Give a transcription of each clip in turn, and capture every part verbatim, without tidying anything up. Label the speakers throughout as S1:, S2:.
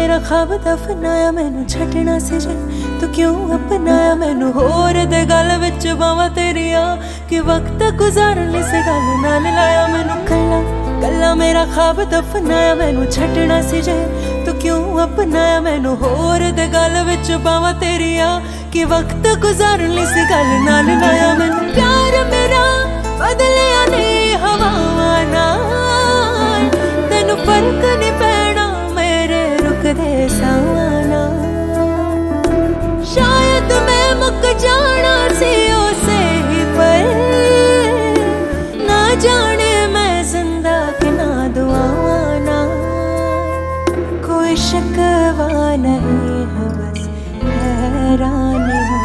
S1: मेरा ख्वाब दफनाया मैनू छड्डना सी जे तू क्यों अपनाया मैनू होर दे गल विच बावां तेरिया कि वक्त गुजारन इस गल नाल लाया मैनू कल्ला कल्ला मेरा ख्वाब दफनाया मैनू छड्डना सी जे तू क्यों अपनाया मैनू होर दे गल विच बावां तेरिया कि वक्त गुजारन इस गल नाल लाया मैनू प्यार मेरा बदलिया नहीं हवावां नाल तैनू फर्क नहीं पैना मेरे रुकदे सावां नाल शायद मैं मुक जाना सी उसे ही पर ना जाने मैं जिंदा कि ना दुआवां नाल कोई शिकवा नहीं है बस हैरानी हूँ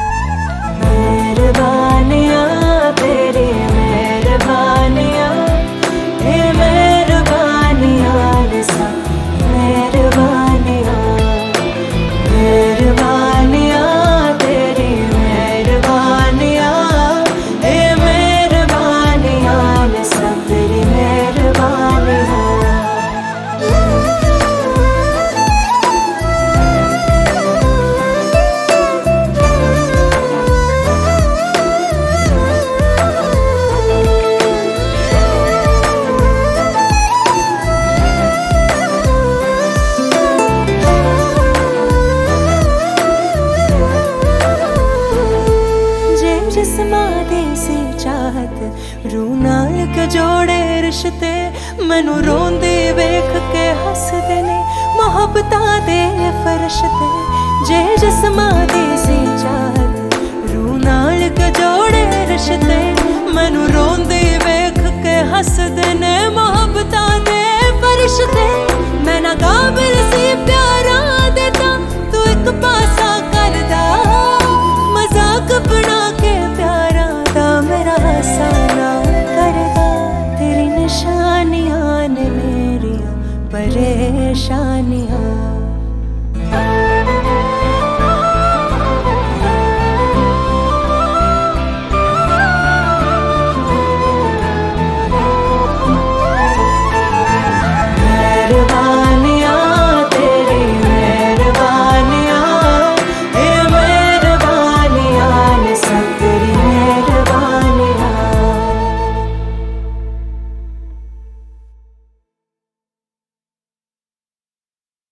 S1: मेहरबानियाँ तेरी मेहरबानियाँ ये मेहरबानियाँ निसा मेहरबानियाँ मेहरबानियाँ तेरी मेहरबानियाँ ये मेहरबानियाँ निसा तेरी मेहरबानियाँ सी चाहत रू नाल के जोड़े रिश्ते मैनू रोंदे वेख के हसदे ने मोहब्बतां दे फरिश्ते जे जिस्मां दी सी चाहत